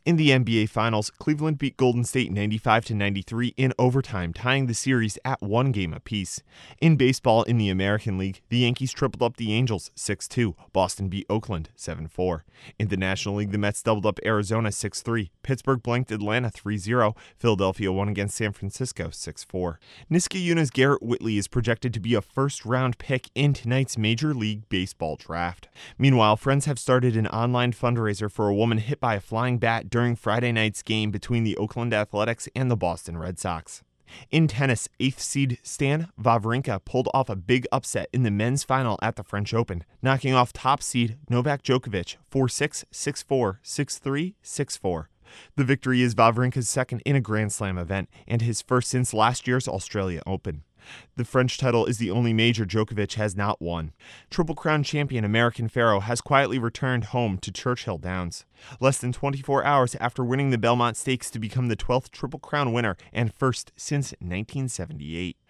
In the NBA Finals, Cleveland beat Golden State 95-93 in overtime, tying the series at 1 game apiece. In baseball, in the American League, the Yankees tripled up the Angels 6-2. Boston beat Oakland 7-4. In the National League, the Mets doubled up Arizona 6-3. Pittsburgh blanked Atlanta 3-0. Philadelphia won against San Francisco 6-4. Niskayuna's Garrett Whitley is projected to be a first-round pick in tonight's Major League Baseball draft. Meanwhile, friends have started an online fundraiser for a woman hit by a flying bat during Friday night's game between the Oakland Athletics and the Boston Red Sox. In tennis, 8th seed Stan Wawrinka pulled off a big upset in the men's final at the French Open, knocking off top seed Novak Djokovic 4-6, 6-4, 6-3, 6-4. The victory is Wawrinka's second in a Grand Slam event and his first since last year's Australia Open. The French title is the only major Djokovic has not won. Triple Crown champion American Pharoah has quietly returned home to Churchill Downs, less than 24 hours after winning the Belmont Stakes to become the 12th Triple Crown winner and first since 1978.